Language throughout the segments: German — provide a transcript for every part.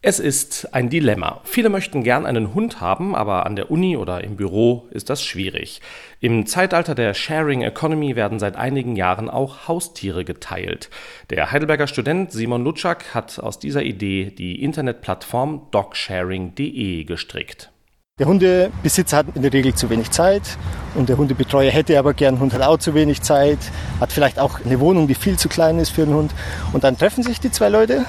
Es ist ein Dilemma. Viele möchten gern einen Hund haben, aber an der Uni oder im Büro ist das schwierig. Im Zeitalter der Sharing Economy werden seit einigen Jahren auch Haustiere geteilt. Der Heidelberger Student Simon Lutschak hat aus dieser Idee die Internetplattform dogsharing.de gestrickt. Der Hundebesitzer hat in der Regel zu wenig Zeit und der Hundebetreuer hätte aber gern, Hund hat auch zu wenig Zeit, hat vielleicht auch eine Wohnung, die viel zu klein ist für einen Hund. Und dann treffen sich die zwei Leute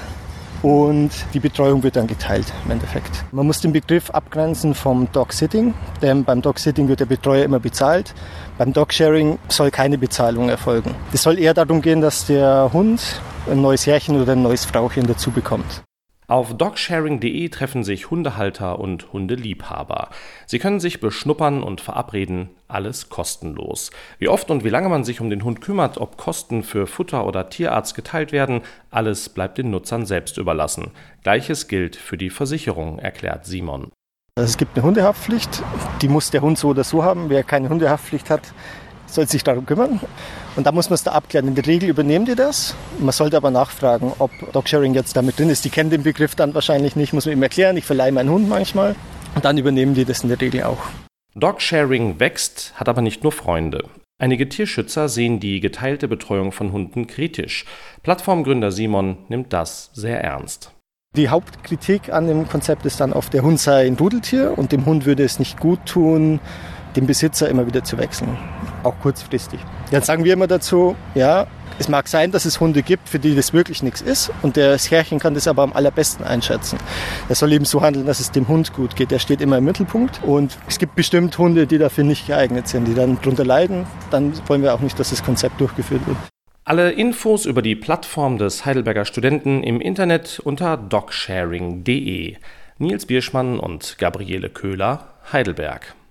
und die Betreuung wird dann geteilt im Endeffekt. Man muss den Begriff abgrenzen vom Dog-Sitting, denn beim Dog-Sitting wird der Betreuer immer bezahlt. Beim Dog-Sharing soll keine Bezahlung erfolgen. Es soll eher darum gehen, dass der Hund ein neues Herrchen oder ein neues Frauchen dazu bekommt. Auf dogsharing.de treffen sich Hundehalter und Hundeliebhaber. Sie können sich beschnuppern und verabreden, alles kostenlos. Wie oft und wie lange man sich um den Hund kümmert, ob Kosten für Futter oder Tierarzt geteilt werden, alles bleibt den Nutzern selbst überlassen. Gleiches gilt für die Versicherung, erklärt Simon. Es gibt eine Hundehaftpflicht, die muss der Hund so oder so haben. Wer keine Hundehaftpflicht hat, soll sich darum kümmern. Und da muss man es da abklären. In der Regel übernehmen die das. Man sollte aber nachfragen, ob Dogsharing jetzt damit drin ist. Die kennen den Begriff dann wahrscheinlich nicht, muss man ihm erklären. Ich verleihe meinen Hund manchmal. Und dann übernehmen die das in der Regel auch. Dogsharing wächst, hat aber nicht nur Freunde. Einige Tierschützer sehen die geteilte Betreuung von Hunden kritisch. Plattformgründer Simon nimmt das sehr ernst. Die Hauptkritik an dem Konzept ist dann oft, der Hund sei ein Rudeltier und dem Hund würde es nicht gut tun, den Besitzer immer wieder zu wechseln, auch kurzfristig. Jetzt sagen wir immer dazu, ja, es mag sein, dass es Hunde gibt, für die das wirklich nichts ist und das Herrchen kann das aber am allerbesten einschätzen. Er soll eben so handeln, dass es dem Hund gut geht. Der steht immer im Mittelpunkt und es gibt bestimmt Hunde, die dafür nicht geeignet sind, die dann drunter leiden. Dann wollen wir auch nicht, dass das Konzept durchgeführt wird. Alle Infos über die Plattform des Heidelberger Studenten im Internet unter dogsharing.de. Nils Bierschmann und Gabriele Köhler, Heidelberg.